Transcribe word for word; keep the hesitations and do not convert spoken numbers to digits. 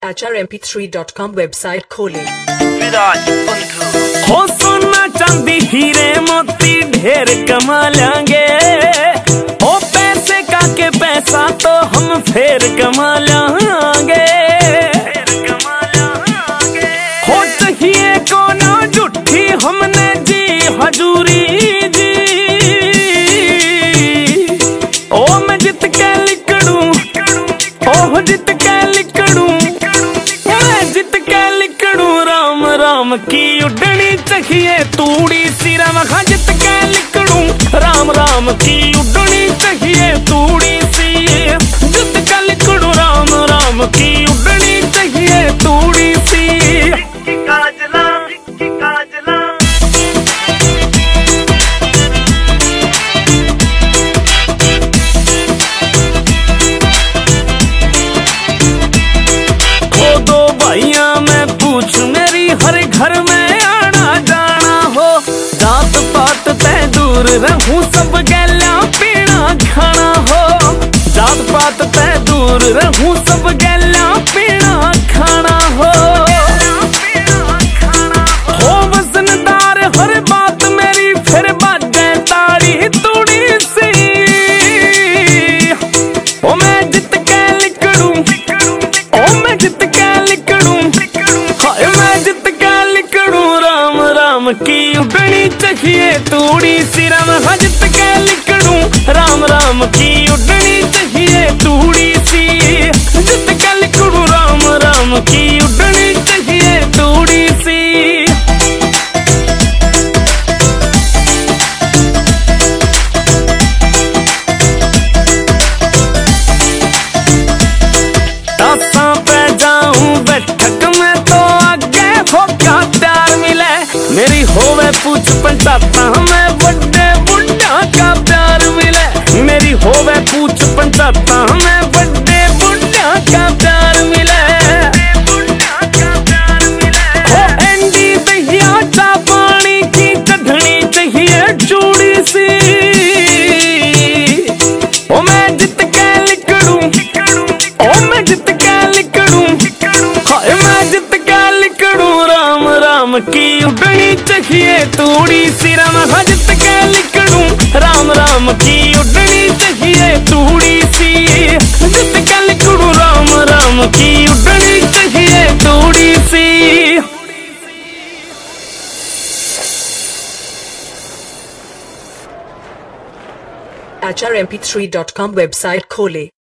H R M P three dot com website खोले। हो सोना चांदी हीरे मोती ढेर कमा लेंगे, हो पैसे का के पैसा तो हम फेर कमा लेंगे। हो चाहिए को ना जुठी हमने जी हजूरी जी, ओ मैं जित के लिखड़ू, ओ जित के लिखड़ू, मैं जित के लिखड़ू। राम राम की उड़नी चाहिए तूड़ी सी, राम खा जित के लिखड़ू। राम राम की उड़नी चाहिए तूड़ी सी, जित के लिखड़ू। राम राम की उड़नी चाहिए तूड़ी सी। काजला काजला मैं पूछ मेरी हर घर में आना जाना हो, जात पात तय दूर रहूं सब गैला पीना खाना हो। जात पात तय दूर रहूं सब गैला पीना खाना हो। हो वजनदार हर बात मेरी फिर बाजे ताड़ी तूड़ी सी, ओ मैं जित के लिखड़ू, ओ मैं जित के लिखड़ू, मैं जित के लिखड़ू। राम राम की उड़नी चाहिए तूड़ी सी, राम हाँ जित के लिखड़ू। राम राम की उड़नी चाहिए तूड़ी सी, जित के लिखड़ू। राम राम की उड़नी चाहिए तूड़ी सी। दासा पे जाऊं बैठक में तो आगे हो क्या प्यार मिले, मेरी होवे पूछ पंचाता हमें बड़े बुढ़ा का प्यार मिले। मेरी होवे पूछ पंचाता हमें बड़े बुढ़ा का प्यार मिले। हो एंडी दहिया चा पानी की चढ़नी चाहिए चूड़ी सी, ओ मैं जित के लिखड़ू, ओ मैं जित के लिखड़ू, हाय मैं जित के लिखड़ू। राम राम की उड़नी चाहिए तूड़ी सी, राम हाँ जित के लिखड़ू। राम राम की उड़नी चाहिए तूड़ी सी, जित के लिखड़ू। राम राम की उड़नी चाहिए तूड़ी सी। H R M P three dot com website खोले।